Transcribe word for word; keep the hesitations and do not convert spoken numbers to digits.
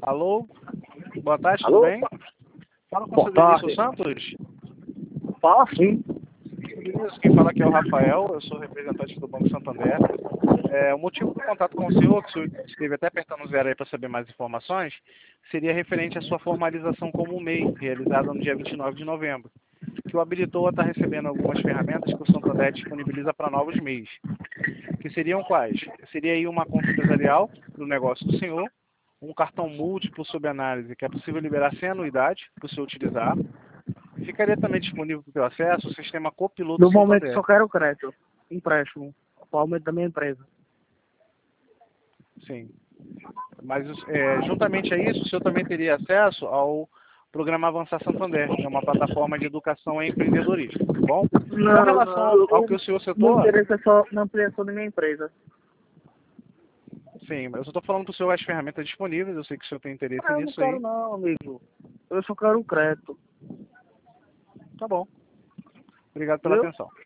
Alô? Boa tarde, tudo Alô? bem? Fala com o Boa seu Denilson tarde. Santos. Fala sim. Denilson, quem fala aqui é o Rafael, eu sou representante do Banco Santander. É, o motivo do contato com o senhor, que o senhor esteve até apertando o zero aí para saber mais informações, seria referente à sua formalização como M E I, realizada no dia vinte e nove de novembro, que o habilitou a estar recebendo algumas ferramentas que o Santander disponibiliza para novos M E Is. Que seriam quais? Seria aí uma conta empresarial do negócio do senhor, um cartão múltiplo sob análise, que é possível liberar sem anuidade para o senhor utilizar. Ficaria também disponível para o acesso o sistema Copiloto No momento Santander. só quero crédito. Empréstimo. Atualmente da minha empresa. Sim. Mas é, juntamente a isso, o senhor também teria acesso ao programa Avançar Santander, que é uma plataforma de educação em empreendedorismo, tá bom? Com Não, relação não. ao, ao Eu, que o senhor meu citou, interesse é só na ampliação da minha empresa. sim, eu só estou falando para o senhor as ferramentas disponíveis, eu sei que o senhor tem interesse Ah, eu não nisso quero aí. não, amigo. Eu só quero crédito. Tá bom. Obrigado pela Viu? atenção.